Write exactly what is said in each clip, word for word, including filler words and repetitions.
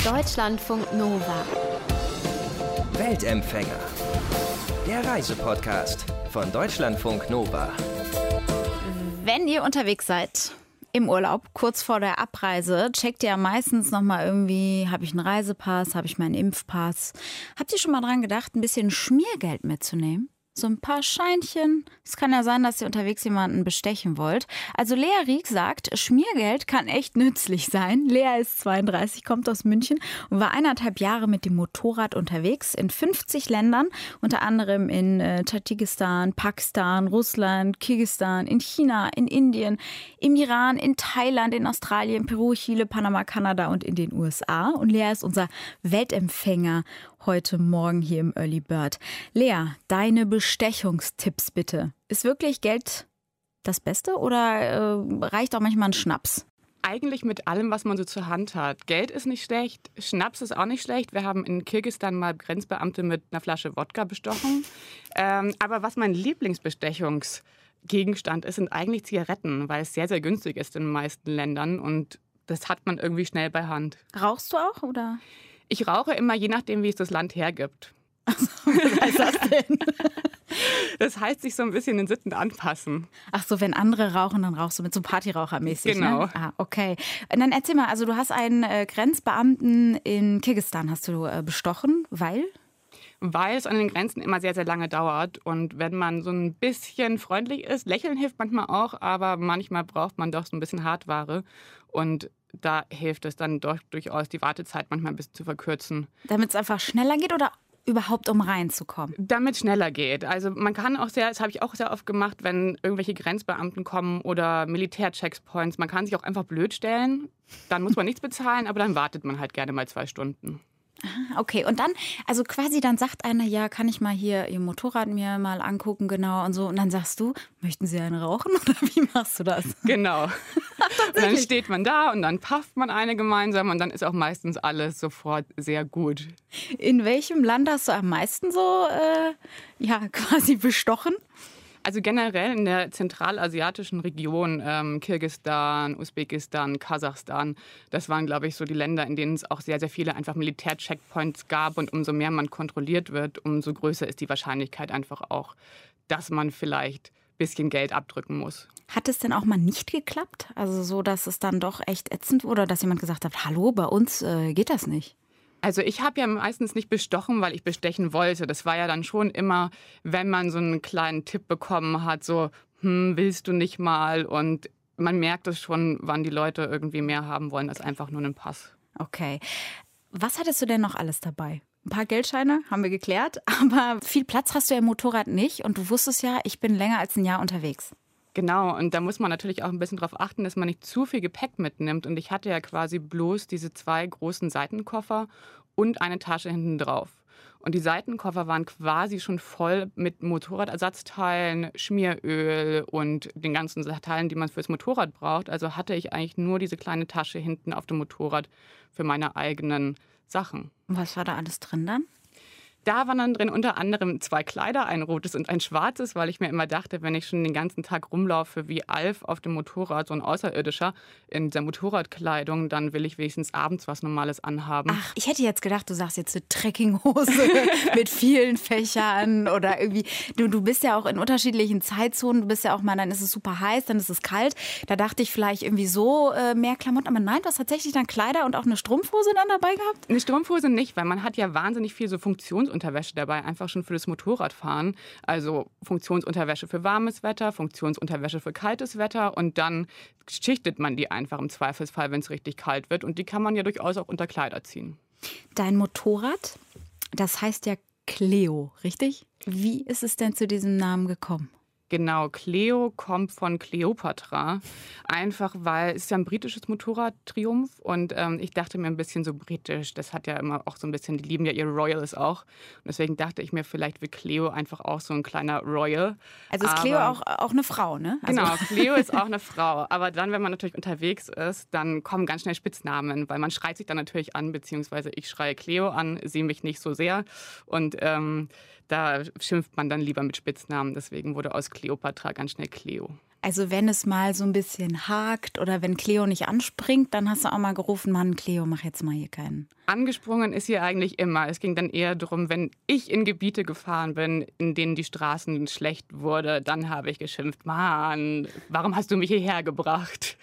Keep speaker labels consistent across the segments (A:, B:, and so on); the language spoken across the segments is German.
A: Deutschlandfunk Nova.
B: Weltempfänger. Der Reisepodcast von Deutschlandfunk Nova.
C: Wenn ihr unterwegs seid, im Urlaub, kurz vor der Abreise, checkt ihr ja meistens nochmal irgendwie, habe ich einen Reisepass, habe ich meinen Impfpass. Habt ihr schon mal dran gedacht, ein bisschen Schmiergeld mitzunehmen? So ein paar Scheinchen. Es kann ja sein, dass ihr unterwegs jemanden bestechen wollt. Also Lea Rieck sagt, Schmiergeld kann echt nützlich sein. Lea ist zweiunddreißig, kommt aus München und war eineinhalb Jahre mit dem Motorrad unterwegs in fünfzig Ländern, unter anderem in äh, Tadschikistan, Pakistan, Russland, Kirgisistan, in China, in Indien, im Iran, in Thailand, in Australien, Peru, Chile, Panama, Kanada und in den U S A. Und Lea ist unser Weltempfänger heute Morgen hier im Early Bird. Lea, deine Bestechungstipps bitte. Ist wirklich Geld das Beste oder äh, reicht auch manchmal ein Schnaps?
D: Eigentlich mit allem, was man so zur Hand hat. Geld ist nicht schlecht, Schnaps ist auch nicht schlecht. Wir haben in Kirgisistan mal Grenzbeamte mit einer Flasche Wodka bestochen. Ähm, aber was mein Lieblingsbestechungsgegenstand ist, sind eigentlich Zigaretten, weil es sehr, sehr günstig ist in den meisten Ländern und das hat man irgendwie schnell bei Hand.
C: Rauchst du auch, oder?
D: Ich rauche immer, je nachdem, wie es das Land hergibt.
C: Also, was heißt das denn?
D: Das heißt, sich so ein bisschen den Sitten anpassen.
C: Ach so, wenn andere rauchen, dann rauchst du mit so Partyrauchermäßig.
D: Genau.
C: Ne? Ah, okay. Und dann erzähl mal, also du hast einen äh, Grenzbeamten in Kirgisistan hast du äh, bestochen, weil?
D: Weil es an den Grenzen immer sehr, sehr lange dauert. Und wenn man so ein bisschen freundlich ist, lächeln hilft manchmal auch, aber manchmal braucht man doch so ein bisschen Hartware. Und da hilft es dann doch durchaus, die Wartezeit manchmal ein bisschen zu verkürzen.
C: Damit es einfach schneller geht oder überhaupt um reinzukommen? Damit
D: es schneller geht. Also man kann auch sehr, das habe ich auch sehr oft gemacht, wenn irgendwelche Grenzbeamten kommen oder Militärcheckpoints, man kann sich auch einfach blöd stellen, dann muss man nichts bezahlen, aber dann wartet man halt gerne mal zwei Stunden.
C: Okay, und dann, also quasi dann sagt einer, ja, kann ich mal hier Ihr Motorrad mir mal angucken, genau, und so. Und dann sagst du, möchten Sie einen rauchen oder wie machst du das?
D: Genau. Und dann steht man da und dann pafft man eine gemeinsam und dann ist auch meistens alles sofort sehr gut.
C: In welchem Land hast du am meisten so, äh, ja, quasi bestochen?
D: Also generell in der zentralasiatischen Region, ähm, Kirgisistan, Usbekistan, Kasachstan, das waren, glaube ich, so die Länder, in denen es auch sehr, sehr viele einfach Militärcheckpoints gab. Und umso mehr man kontrolliert wird, umso größer ist die Wahrscheinlichkeit einfach auch, dass man vielleicht ein bisschen Geld abdrücken muss.
C: Hat es denn auch mal nicht geklappt? Also so, dass es dann doch echt ätzend wurde, dass jemand gesagt hat, hallo, bei uns äh, geht das nicht?
D: Also ich habe ja meistens nicht bestochen, weil ich bestechen wollte. Das war ja dann schon immer, wenn man so einen kleinen Tipp bekommen hat, so, hm, willst du nicht mal? Und man merkt es schon, wann die Leute irgendwie mehr haben wollen als einfach nur einen Pass.
C: Okay. Was hattest du denn noch alles dabei? Ein paar Geldscheine, haben wir geklärt, aber viel Platz hast du ja im Motorrad nicht und du wusstest ja, ich bin länger als ein Jahr unterwegs.
D: Genau, und da muss man natürlich auch ein bisschen darauf achten, dass man nicht zu viel Gepäck mitnimmt. Und ich hatte ja quasi bloß diese zwei großen Seitenkoffer und eine Tasche hinten drauf. Und die Seitenkoffer waren quasi schon voll mit Motorradersatzteilen, Schmieröl und den ganzen Teilen, die man fürs Motorrad braucht. Also hatte ich eigentlich nur diese kleine Tasche hinten auf dem Motorrad für meine eigenen Sachen.
C: Und was war da alles drin dann?
D: Da waren dann drin unter anderem zwei Kleider, ein rotes und ein schwarzes, weil ich mir immer dachte, wenn ich schon den ganzen Tag rumlaufe wie Alf auf dem Motorrad, so ein Außerirdischer in der Motorradkleidung, dann will ich wenigstens abends was Normales anhaben.
C: Ach, ich hätte jetzt gedacht, du sagst jetzt eine Trekkinghose mit vielen Fächern oder irgendwie. Du, du bist ja auch in unterschiedlichen Zeitzonen. Du bist ja auch mal, dann ist es super heiß, dann ist es kalt. Da dachte ich vielleicht irgendwie so äh, mehr Klamotten. Aber nein, du hast tatsächlich dann Kleider und auch eine Strumpfhose dann dabei gehabt?
D: Eine Strumpfhose nicht, weil man hat ja wahnsinnig viel so Funktions Unterwäsche dabei, einfach schon für das Motorradfahren. Also Funktionsunterwäsche für warmes Wetter, Funktionsunterwäsche für kaltes Wetter und dann schichtet man die einfach im Zweifelsfall, wenn es richtig kalt wird und die kann man ja durchaus auch unter Kleider ziehen.
C: Dein Motorrad, das heißt ja Cleo, richtig? Wie ist es denn zu diesem Namen gekommen?
D: Genau, Cleo kommt von Kleopatra, einfach weil es ist ja ein britisches Motorrad, Triumph und ähm, ich dachte mir ein bisschen so britisch, das hat ja immer auch so ein bisschen, die lieben ja ihre Royals auch und deswegen dachte ich mir, vielleicht wird Cleo einfach auch so ein kleiner Royal.
C: Also ist
D: aber,
C: Cleo auch, auch eine Frau, ne? Also
D: genau, Cleo ist auch eine Frau, aber dann, wenn man natürlich unterwegs ist, dann kommen ganz schnell Spitznamen, weil man schreit sich dann natürlich an, beziehungsweise ich schreie Cleo an, sie mich nicht so sehr und ähm, da schimpft man dann lieber mit Spitznamen, deswegen wurde aus Kleopatra ganz schnell Cleo.
C: Also wenn es mal so ein bisschen hakt oder wenn Cleo nicht anspringt, dann hast du auch mal gerufen, Mann, Cleo, mach jetzt mal hier keinen.
D: Angesprungen ist hier eigentlich immer. Es ging dann eher darum, wenn ich in Gebiete gefahren bin, in denen die Straßen schlecht wurde, dann habe ich geschimpft, Mann, warum hast du mich hierher gebracht?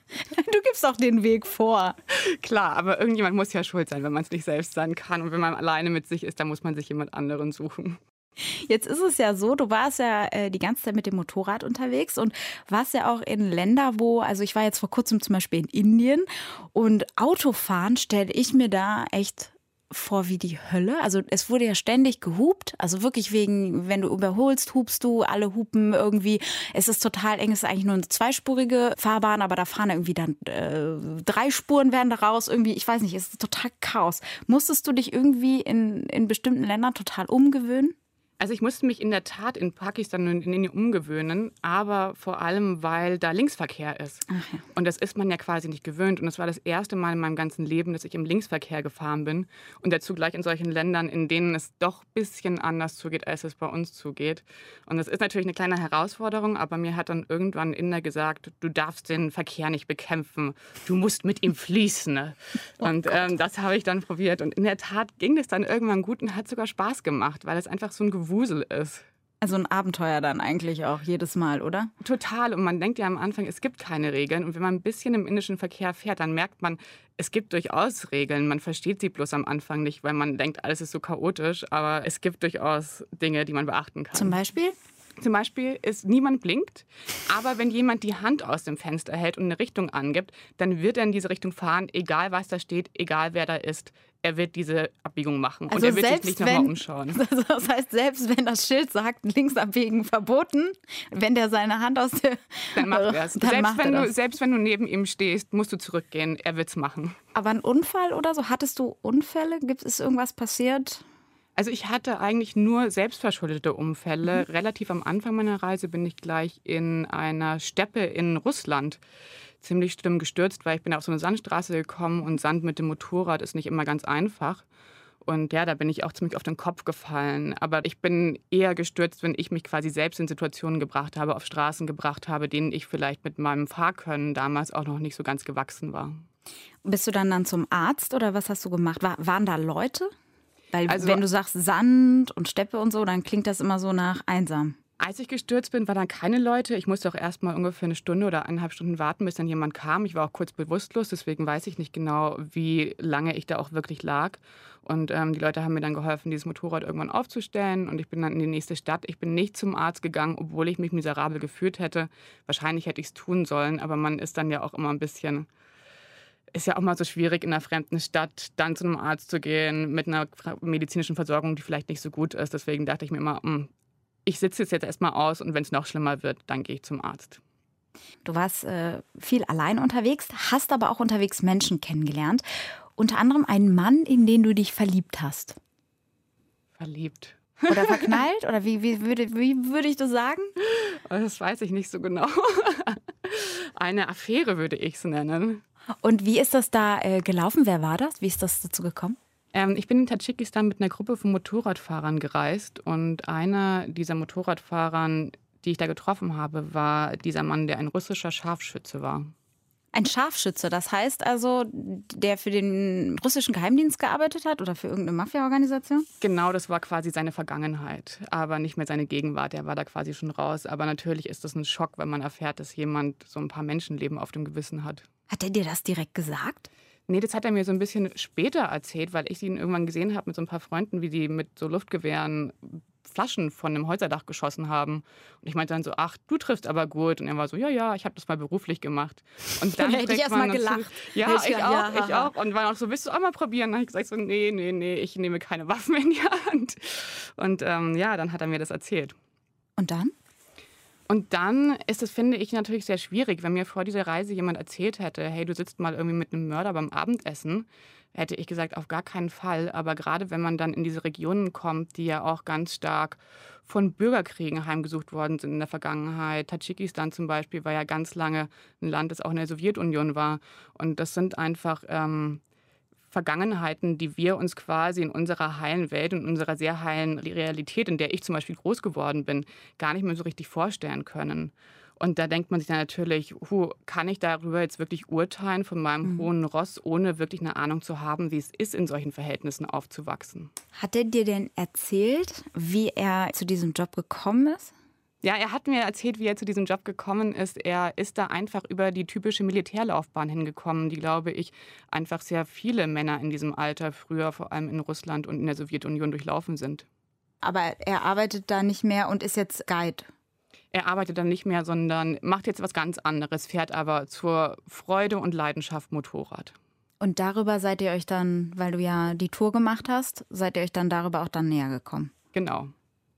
C: Du gibst auch den Weg vor.
D: Klar, aber irgendjemand muss ja schuld sein, wenn man es nicht selbst sein kann. Und wenn man alleine mit sich ist, dann muss man sich jemand anderen suchen.
C: Jetzt ist es ja so, du warst ja äh, die ganze Zeit mit dem Motorrad unterwegs und warst ja auch in Ländern, wo, also ich war jetzt vor kurzem zum Beispiel in Indien und Autofahren stelle ich mir da echt vor wie die Hölle. Also es wurde ja ständig gehupt, also wirklich wegen, wenn du überholst, hupst du, alle hupen irgendwie. Es ist total eng, es ist eigentlich nur eine zweispurige Fahrbahn, aber da fahren irgendwie dann äh, drei Spuren werden daraus. Irgendwie, ich weiß nicht, es ist total Chaos. Musstest du dich irgendwie in, in bestimmten Ländern total umgewöhnen?
D: Also ich musste mich in der Tat in Pakistan und in Indien umgewöhnen, aber vor allem, weil da Linksverkehr ist.
C: Ach ja.
D: Und das ist man ja quasi nicht gewöhnt. Und das war das erste Mal in meinem ganzen Leben, dass ich im Linksverkehr gefahren bin. Und dazu gleich in solchen Ländern, in denen es doch ein bisschen anders zugeht, als es bei uns zugeht. Und das ist natürlich eine kleine Herausforderung, aber mir hat dann irgendwann ein Inder gesagt, du darfst den Verkehr nicht bekämpfen, du musst mit ihm fließen. Oh und ähm, das habe ich dann probiert. Und in der Tat ging es dann irgendwann gut und hat sogar Spaß gemacht, weil es einfach so ein Wusel ist.
C: Also ein Abenteuer dann eigentlich auch jedes Mal, oder?
D: Total. Und man denkt ja am Anfang, es gibt keine Regeln. Und wenn man ein bisschen im indischen Verkehr fährt, dann merkt man, es gibt durchaus Regeln. Man versteht sie bloß am Anfang nicht, weil man denkt, alles ist so chaotisch. Aber es gibt durchaus Dinge, die man beachten kann.
C: Zum Beispiel?
D: Zum Beispiel ist, niemand blinkt, aber wenn jemand die Hand aus dem Fenster hält und eine Richtung angibt, dann wird er in diese Richtung fahren, egal was da steht, egal wer da ist. Er wird diese Abbiegung machen
C: also
D: und er wird
C: selbst
D: sich nicht nochmal umschauen.
C: Also das heißt, selbst wenn das Schild sagt, links abbiegen verboten, wenn der seine Hand aus der...
D: Dann macht er es.
C: Dann
D: Selbst,
C: macht
D: wenn
C: er
D: du,
C: das.
D: selbst wenn du neben ihm stehst, musst du zurückgehen. Er wird es machen.
C: Aber ein Unfall oder so? Hattest du Unfälle? Gibt es irgendwas passiert?
D: Also ich hatte eigentlich nur selbstverschuldete Unfälle.
C: Mhm.
D: Relativ am Anfang meiner Reise bin ich gleich in einer Steppe in Russland ziemlich schlimm gestürzt, weil ich bin auf so eine Sandstraße gekommen und Sand mit dem Motorrad ist nicht immer ganz einfach. Und ja, da bin ich auch ziemlich auf den Kopf gefallen. Aber ich bin eher gestürzt, wenn ich mich quasi selbst in Situationen gebracht habe, auf Straßen gebracht habe, denen ich vielleicht mit meinem Fahrkönnen damals auch noch nicht so ganz gewachsen war.
C: Bist du dann dann zum Arzt oder was hast du gemacht? War, waren da Leute? Weil
D: Also-
C: wenn du sagst Sand und Steppe und so, dann klingt das immer so nach einsam.
D: Als ich gestürzt bin, waren dann keine Leute. Ich musste auch erst mal ungefähr eine Stunde oder eineinhalb Stunden warten, bis dann jemand kam. Ich war auch kurz bewusstlos, deswegen weiß ich nicht genau, wie lange ich da auch wirklich lag. Und ähm, die Leute haben mir dann geholfen, dieses Motorrad irgendwann aufzustellen. Und ich bin dann in die nächste Stadt. Ich bin nicht zum Arzt gegangen, obwohl ich mich miserabel gefühlt hätte. Wahrscheinlich hätte ich es tun sollen, aber man ist dann ja auch immer ein bisschen... Ist ja auch mal so schwierig, in einer fremden Stadt dann zu einem Arzt zu gehen mit einer medizinischen Versorgung, die vielleicht nicht so gut ist. Deswegen dachte ich mir immer, mh, ich sitze jetzt, jetzt erstmal aus und wenn es noch schlimmer wird, dann gehe ich zum Arzt.
C: Du warst äh, viel allein unterwegs, hast aber auch unterwegs Menschen kennengelernt. Unter anderem einen Mann, in den du dich verliebt hast.
D: Verliebt.
C: Oder verknallt? Oder wie, wie, würde, wie würde ich das sagen?
D: Das weiß ich nicht so genau. Eine Affäre würde ich es nennen.
C: Und wie ist das da äh, gelaufen? Wer war das? Wie ist das dazu gekommen?
D: Ähm, ich bin in Tadschikistan mit einer Gruppe von Motorradfahrern gereist. Und einer dieser Motorradfahrern, die ich da getroffen habe, war dieser Mann, der ein russischer Scharfschütze war.
C: Ein Scharfschütze, das heißt also, der für den russischen Geheimdienst gearbeitet hat oder für irgendeine Mafia-Organisation?
D: Genau, das war quasi seine Vergangenheit, aber nicht mehr seine Gegenwart. Er war da quasi schon raus. Aber natürlich ist das ein Schock, wenn man erfährt, dass jemand so ein paar Menschenleben auf dem Gewissen hat.
C: Hat er dir das direkt gesagt?
D: Nee, das hat er mir so ein bisschen später erzählt, weil ich ihn irgendwann gesehen habe mit so ein paar Freunden, wie die mit so Luftgewehren Flaschen von einem Häuserdach geschossen haben. Und ich meinte dann so, ach, du triffst aber gut. Und er war so, ja, ja, ich habe das mal beruflich gemacht. Und dann
C: hätte ich erst mal gelacht.
D: Ja,
C: Hätte
D: ich
C: ich-
D: auch,
C: ja,
D: ich
C: haha.
D: auch. Und war auch so, willst du auch mal probieren? Dann habe ich gesagt so, nee, nee, nee, ich nehme keine Waffen in die Hand. Und ähm, ja, dann hat er mir das erzählt.
C: Und dann?
D: Und dann ist es, finde ich, natürlich sehr schwierig, wenn mir vor dieser Reise jemand erzählt hätte, hey, du sitzt mal irgendwie mit einem Mörder beim Abendessen, hätte ich gesagt, auf gar keinen Fall. Aber gerade wenn man dann in diese Regionen kommt, die ja auch ganz stark von Bürgerkriegen heimgesucht worden sind in der Vergangenheit. Tadschikistan zum Beispiel war ja ganz lange ein Land, das auch in der Sowjetunion war. Und das sind einfach ähm, Vergangenheiten, die wir uns quasi in unserer heilen Welt und unserer sehr heilen Realität, in der ich zum Beispiel groß geworden bin, gar nicht mehr so richtig vorstellen können. Und da denkt man sich dann natürlich, hu, kann ich darüber jetzt wirklich urteilen von meinem mhm. hohen Ross, ohne wirklich eine Ahnung zu haben, wie es ist, in solchen Verhältnissen aufzuwachsen.
C: Hat er dir denn erzählt, wie er zu diesem Job gekommen ist?
D: Ja, er hat mir erzählt, wie er zu diesem Job gekommen ist. Er ist da einfach über die typische Militärlaufbahn hingekommen, die, glaube ich, einfach sehr viele Männer in diesem Alter früher, vor allem in Russland und in der Sowjetunion, durchlaufen sind.
C: Aber er arbeitet da nicht mehr und ist jetzt Guide?
D: Er arbeitet dann nicht mehr, sondern macht jetzt was ganz anderes, fährt aber zur Freude und Leidenschaft Motorrad.
C: Und darüber seid ihr euch dann, weil du ja die Tour gemacht hast, seid ihr euch dann darüber auch dann näher gekommen?
D: Genau.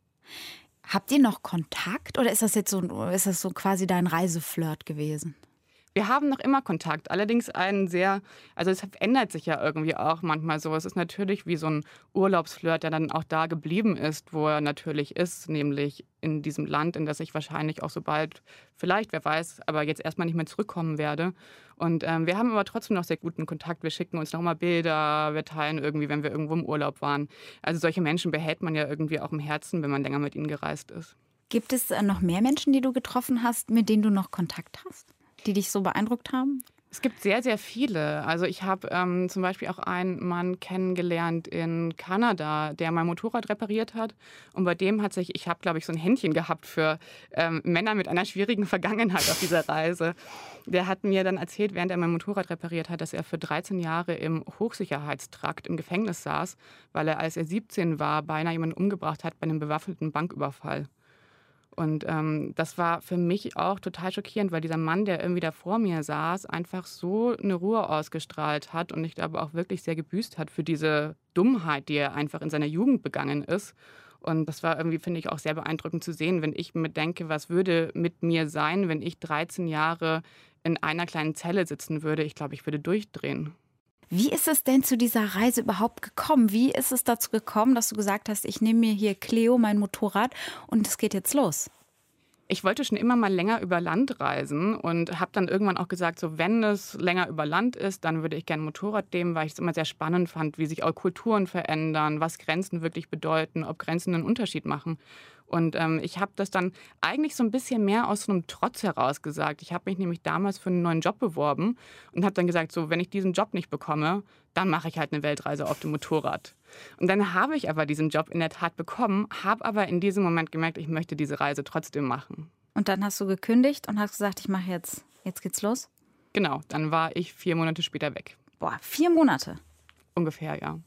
C: Habt ihr noch Kontakt oder ist das jetzt so, ist das so quasi dein Reiseflirt gewesen?
D: Wir haben noch immer Kontakt, allerdings einen sehr, also es ändert sich ja irgendwie auch manchmal so. Es ist natürlich wie so ein Urlaubsflirt, der dann auch da geblieben ist, wo er natürlich ist, nämlich in diesem Land, in das ich wahrscheinlich auch so bald, vielleicht, wer weiß, aber jetzt erstmal nicht mehr zurückkommen werde. Und ähm, wir haben aber trotzdem noch sehr guten Kontakt. Wir schicken uns noch mal Bilder, wir teilen irgendwie, wenn wir irgendwo im Urlaub waren. Also solche Menschen behält man ja irgendwie auch im Herzen, wenn man länger mit ihnen gereist ist.
C: Gibt es noch mehr Menschen, die du getroffen hast, mit denen du noch Kontakt hast? Die dich so beeindruckt haben?
D: Es gibt sehr, sehr viele. Also ich habe ähm, zum Beispiel auch einen Mann kennengelernt in Kanada, der mein Motorrad repariert hat. Und bei dem hat sich, ich habe, glaube ich, so ein Händchen gehabt für ähm, Männer mit einer schwierigen Vergangenheit auf dieser Reise. Der hat mir dann erzählt, während er mein Motorrad repariert hat, dass er für dreizehn Jahre im Hochsicherheitstrakt im Gefängnis saß, weil er, als er siebzehn war, beinahe jemanden umgebracht hat bei einem bewaffneten Banküberfall. Und ähm, das war für mich auch total schockierend, weil dieser Mann, der irgendwie da vor mir saß, einfach so eine Ruhe ausgestrahlt hat und ich glaube auch wirklich sehr gebüßt hat für diese Dummheit, die er einfach in seiner Jugend begangen ist. Und das war irgendwie, finde ich, auch sehr beeindruckend zu sehen, wenn ich mir denke, was würde mit mir sein, wenn ich dreizehn Jahre in einer kleinen Zelle sitzen würde. Ich glaube, ich würde durchdrehen.
C: Wie ist es denn zu dieser Reise überhaupt gekommen? Wie ist es dazu gekommen, dass du gesagt hast, ich nehme mir hier Cleo, mein Motorrad, und es geht jetzt los?
D: Ich wollte schon immer mal länger über Land reisen und habe dann irgendwann auch gesagt, so wenn es länger über Land ist, dann würde ich gerne ein Motorrad nehmen, weil ich es immer sehr spannend fand, wie sich auch Kulturen verändern, was Grenzen wirklich bedeuten, ob Grenzen einen Unterschied machen. Und ähm, ich habe das dann eigentlich so ein bisschen mehr aus so einem Trotz heraus gesagt. Ich habe mich nämlich damals für einen neuen Job beworben und habe dann gesagt, so wenn ich diesen Job nicht bekomme, dann mache ich halt eine Weltreise auf dem Motorrad. Und dann habe ich aber diesen Job in der Tat bekommen, habe aber in diesem Moment gemerkt, ich möchte diese Reise trotzdem machen.
C: Und dann hast du gekündigt und hast gesagt, ich mache jetzt, jetzt geht's los?
D: Genau, dann war ich vier Monate später weg.
C: Boah, vier Monate?
D: Ungefähr, ja.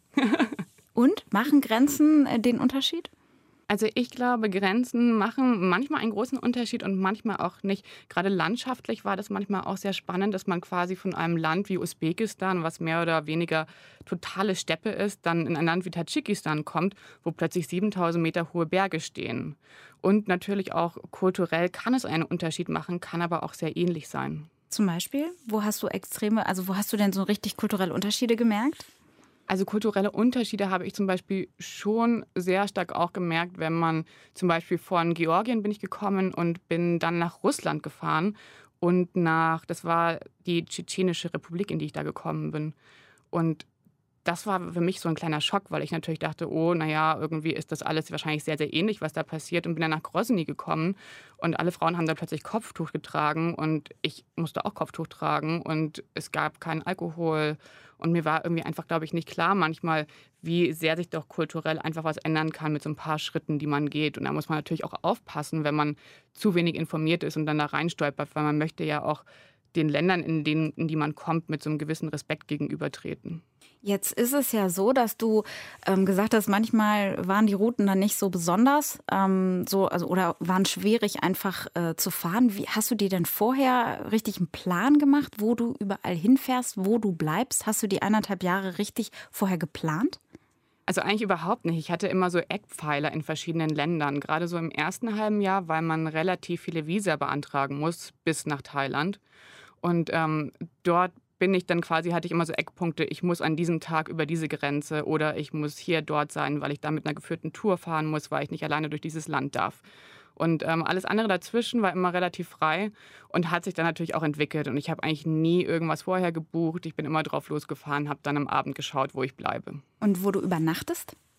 C: Und machen Grenzen äh, den Unterschied?
D: Also ich glaube, Grenzen machen manchmal einen großen Unterschied und manchmal auch nicht. Gerade landschaftlich war das manchmal auch sehr spannend, dass man quasi von einem Land wie Usbekistan, was mehr oder weniger totale Steppe ist, dann in ein Land wie Tadschikistan kommt, wo plötzlich siebentausend Meter hohe Berge stehen. Und natürlich auch kulturell kann es einen Unterschied machen, kann aber auch sehr ähnlich sein.
C: Zum Beispiel? Wo hast du extreme, also wo hast du denn so richtig kulturelle Unterschiede gemerkt?
D: Also kulturelle Unterschiede habe ich zum Beispiel schon sehr stark auch gemerkt, wenn man zum Beispiel von Georgien bin ich gekommen und bin dann nach Russland gefahren und nach, das war die Tschetschenische Republik, in die ich da gekommen bin. Und das war für mich so ein kleiner Schock, weil ich natürlich dachte, oh, naja, irgendwie ist das alles wahrscheinlich sehr, sehr ähnlich, was da passiert. Und bin dann nach Grozny gekommen und alle Frauen haben da plötzlich Kopftuch getragen und ich musste auch Kopftuch tragen und es gab keinen Alkohol. Und mir war irgendwie einfach, glaube ich, nicht klar manchmal, wie sehr sich doch kulturell einfach was ändern kann mit so ein paar Schritten, die man geht. Und da muss man natürlich auch aufpassen, wenn man zu wenig informiert ist und dann da reinstolpert, weil man möchte ja auch den Ländern, in, denen, in die man kommt, mit so einem gewissen Respekt gegenübertreten.
C: Jetzt ist es ja so, dass du ähm, gesagt hast, manchmal waren die Routen dann nicht so besonders ähm, so, also, oder waren schwierig einfach äh, zu fahren. Wie, hast du dir denn vorher richtig einen Plan gemacht, wo du überall hinfährst, wo du bleibst? Hast du die eineinhalb Jahre richtig vorher geplant?
D: Also eigentlich überhaupt nicht. Ich hatte immer so Eckpfeiler in verschiedenen Ländern. Gerade so im ersten halben Jahr, weil man relativ viele Visa beantragen muss bis nach Thailand. Und ähm, dort bin ich dann quasi, hatte ich immer so Eckpunkte, ich muss an diesem Tag über diese Grenze oder ich muss hier, dort sein, weil ich da mit einer geführten Tour fahren muss, weil ich nicht alleine durch dieses Land darf. Und ähm, alles andere dazwischen war immer relativ frei und hat sich dann natürlich auch entwickelt. Und ich habe eigentlich nie irgendwas vorher gebucht. Ich bin immer drauf losgefahren, habe dann am Abend geschaut, wo ich bleibe.
C: Und wo du übernachtest?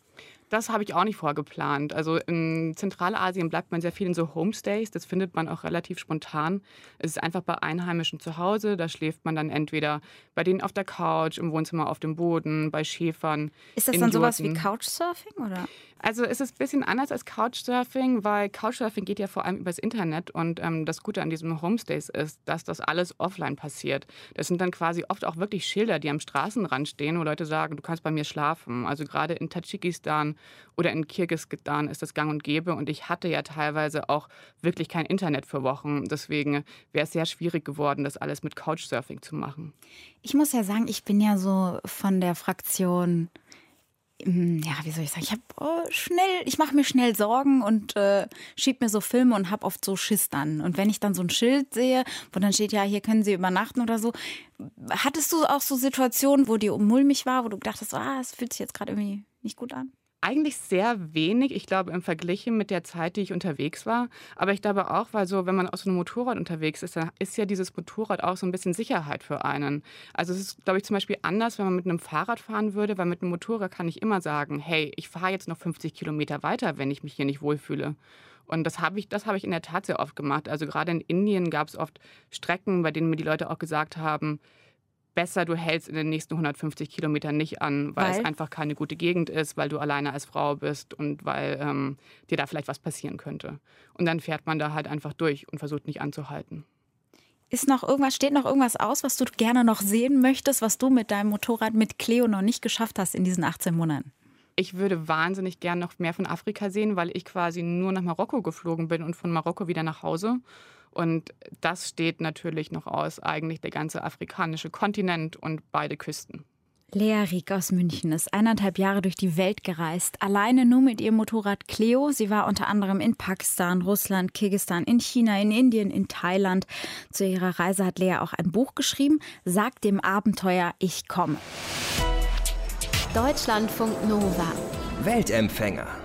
D: Das habe ich auch nicht vorgeplant. Also in Zentralasien bleibt man sehr viel in so Homestays. Das findet man auch relativ spontan. Es ist einfach bei Einheimischen zu Hause. Da schläft man dann entweder bei denen auf der Couch, im Wohnzimmer auf dem Boden, bei Schäfern.
C: Ist das dann sowas wie Couchsurfing, oder?
D: Also es ist ein bisschen anders als Couchsurfing, weil Couchsurfing geht ja vor allem übers Internet. Und ähm, das Gute an diesen Homestays ist, dass das alles offline passiert. Das sind dann quasi oft auch wirklich Schilder, die am Straßenrand stehen, wo Leute sagen, du kannst bei mir schlafen. Also gerade in Tadschikistan oder in Kirgisistan ist das gang und gäbe. Und ich hatte ja teilweise auch wirklich kein Internet für Wochen. Deswegen wäre es sehr schwierig geworden, das alles mit Couchsurfing zu machen.
C: Ich muss ja sagen, ich bin ja so von der Fraktion, ja, wie soll ich sagen, ich habe oh, schnell, ich mache mir schnell Sorgen und äh, schieb mir so Filme und habe oft so Schiss dann. Und wenn ich dann so ein Schild sehe, wo dann steht, ja, hier können Sie übernachten oder so, hattest du auch so Situationen, wo dir mulmig war, wo du gedacht hast, ah, es fühlt sich jetzt gerade irgendwie nicht gut an?
D: Eigentlich sehr wenig, ich glaube, im Vergleich mit der Zeit, die ich unterwegs war. Aber ich glaube auch, weil so, wenn man auf so einem Motorrad unterwegs ist, dann ist ja dieses Motorrad auch so ein bisschen Sicherheit für einen. Also es ist, glaube ich, zum Beispiel anders, wenn man mit einem Fahrrad fahren würde, weil mit einem Motorrad kann ich immer sagen, hey, ich fahre jetzt noch fünfzig Kilometer weiter, wenn ich mich hier nicht wohlfühle. Und das habe ich, das habe ich in der Tat sehr oft gemacht. Also gerade in Indien gab es oft Strecken, bei denen mir die Leute auch gesagt haben, besser, du hältst in den nächsten hundertfünfzig Kilometern nicht an, weil, weil es einfach keine gute Gegend ist, weil du alleine als Frau bist und weil ähm, dir da vielleicht was passieren könnte. Und dann fährt man da halt einfach durch und versucht nicht anzuhalten.
C: Ist noch irgendwas, steht noch irgendwas aus, was du gerne noch sehen möchtest, was du mit deinem Motorrad mit Cleo noch nicht geschafft hast in diesen achtzehn Monaten?
D: Ich würde wahnsinnig gern noch mehr von Afrika sehen, weil ich quasi nur nach Marokko geflogen bin und von Marokko wieder nach Hause. Und das steht natürlich noch aus, eigentlich der ganze afrikanische Kontinent und beide Küsten.
C: Lea Rieck aus München ist eineinhalb Jahre durch die Welt gereist, alleine nur mit ihrem Motorrad Cleo. Sie war unter anderem in Pakistan, Russland, Kirgisistan, in China, in Indien, in Thailand. Zu ihrer Reise hat Lea auch ein Buch geschrieben, Sag dem Abenteuer, ich komme.
A: Deutschlandfunk Nova.
B: Weltempfänger.